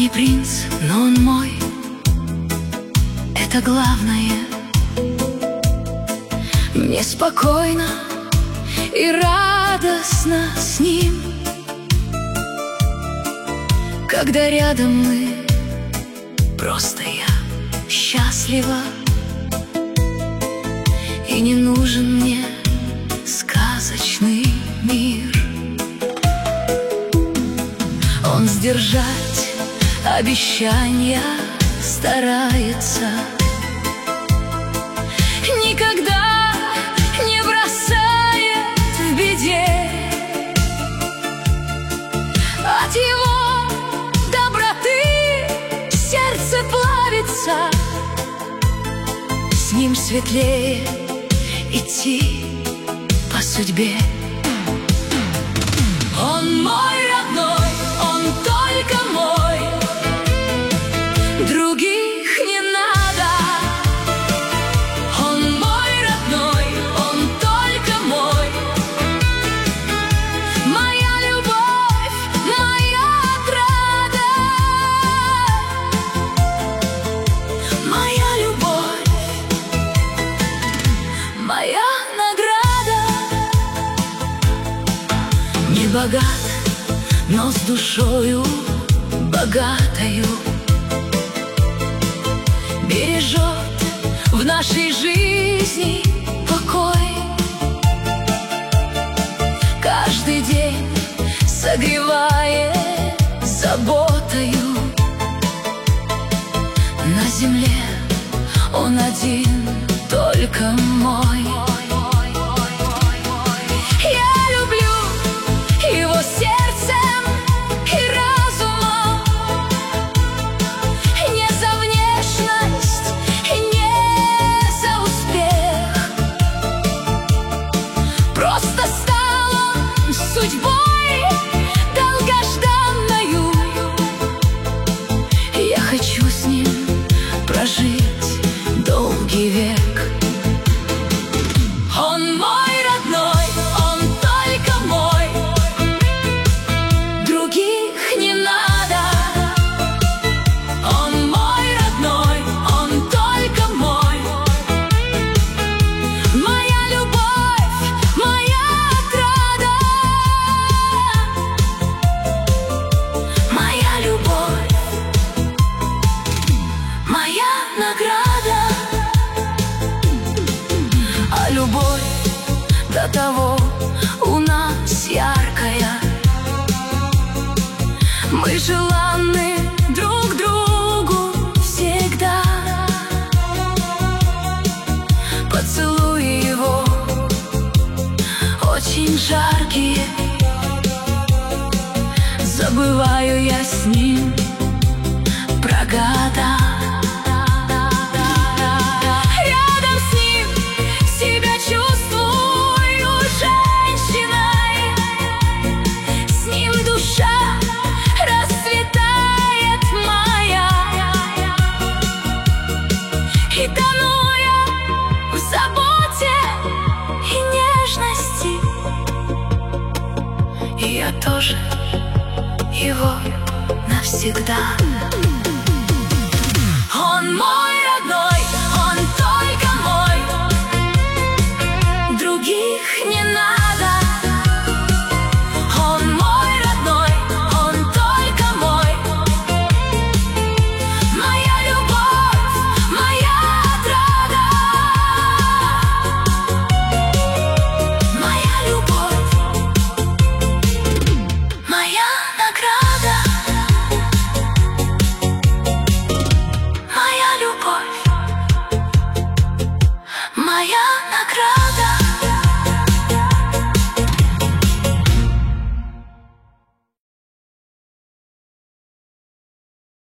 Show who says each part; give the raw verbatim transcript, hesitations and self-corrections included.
Speaker 1: не принц, но он мой, это главное. Мне спокойно и радостно с ним, когда рядом мы, просто я счастлива. И не нужен мне сказочный мир. Он сдержать обещания старается, никогда не бросает в беде. От его доброты сердце плавится, с ним светлее идти по судьбе. Он мой родной, он только мой, других не надо. Он мой родной, он только мой, моя любовь, моя отрада, моя любовь, моя награда. Не богат, но с душою богатою, бережет в нашей жизни покой. Каждый день согревает заботою. На земле он один, только мой. Я люблю его сердцем и разумом, не за внешность, не за успех. Просто стал он судьбой долгожданною. Я хочу с ним прожить долгий век. Он мой родной, он только мой, других не надо. Он мой родной, он только мой, моя любовь, моя отрада, моя любовь, моя награда. А любовь до того у нас яркая, мы желанны друг другу всегда. Поцелуи его очень жаркие, забываю я с ним про года. Рядом с ним себя чувствую женщиной, с ним душа расцветает моя. И тону я в заботе и нежности, и я тоже его навсегда. Он мой родной.